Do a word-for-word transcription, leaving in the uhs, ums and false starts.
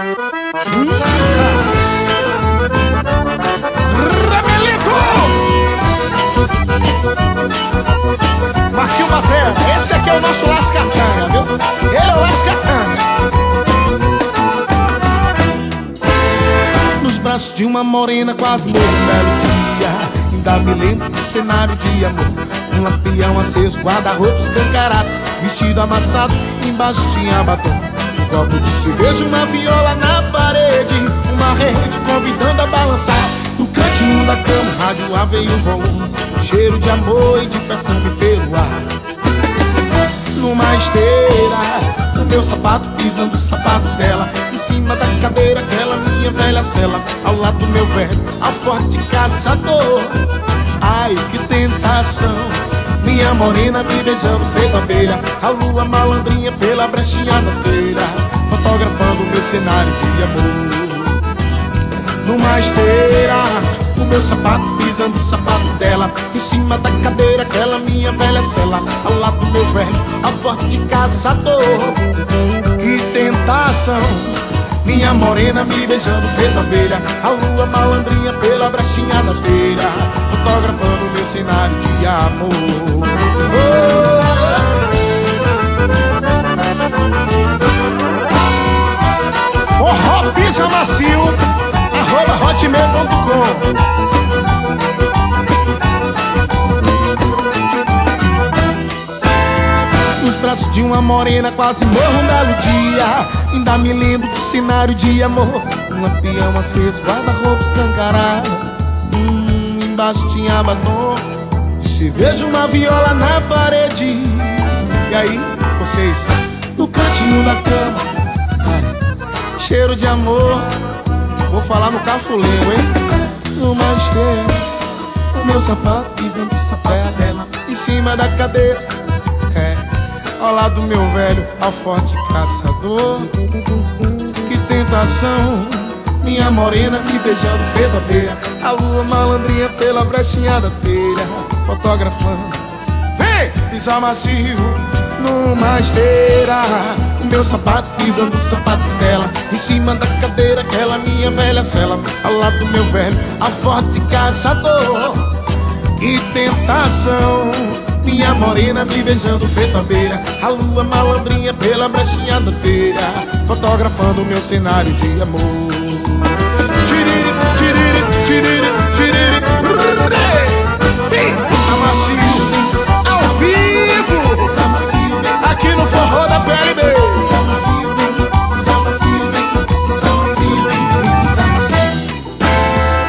Ramelito! Marquinho Batera, esse aqui é o nosso lascatanga, viu? Ele é o lascatanga. Nos braços de uma morena quase morro um belo dia. Ainda me lembro do cenário de amor. Um lampião aceso, guarda-roupa escancarado, vestido amassado, embaixo tinha batom. Um copo de cerveja, uma viola na parede, uma rede convidando a balançar. No cantinho da cama, rádio A veio o volume, cheiro de amor e de perfume pelo ar. Numa esteira, o meu sapato pisando o sapato dela, em cima da cadeira, aquela minha velha cela, ao lado do meu velho, ao forte caçador. Ai, que tentação, minha morena me beijando feito abelha, a lua malandrinha pela brechinha da beira, fotografando meu cenário de amor. Numa esteira, o meu sapato pisando o sapato dela, em cima da cadeira, aquela minha velha cela, ao lado do meu velho, ao forte caçador. Que tentação, minha morena me beijando feito abelha, a lua malandrinha pela brechinha da beira, fotografando meu cenário de amor. Oh! Forró pisa macio, arroba hotmail ponto com. Nos braços de uma morena quase morro um belo dia. Ainda me lembro do cenário de amor. Um lampião aceso, guarda-roupa escancarado, hum, embaixo tinha batom. Se vejo uma viola na parede. E aí, vocês, no cantinho da cama, ai, cheiro de amor. Vou falar no cafuleiro, hein? Numa esteira, o meu sapato pisando o sapato dela, em cima da cadeira, é, ao lado do meu velho, ao forte caçador. Que tentação, minha morena me beijando feito abelha, a lua malandrinha pela brechinha da telha, fotografando, vem, pisar macio. Numa esteira, o meu sapato pisando o sapato dela, em cima da cadeira, aquela minha velha cela, ao lado do meu velho, ao forte caçador. Que tentação, minha morena me beijando feito abelha, a lua malandrinha pela brechinha da telha, fotografando o meu cenário de amor. Tiriri, tiriri, tiriri, tiriri, pisa macio, ao vivo, aqui no forró da P L B.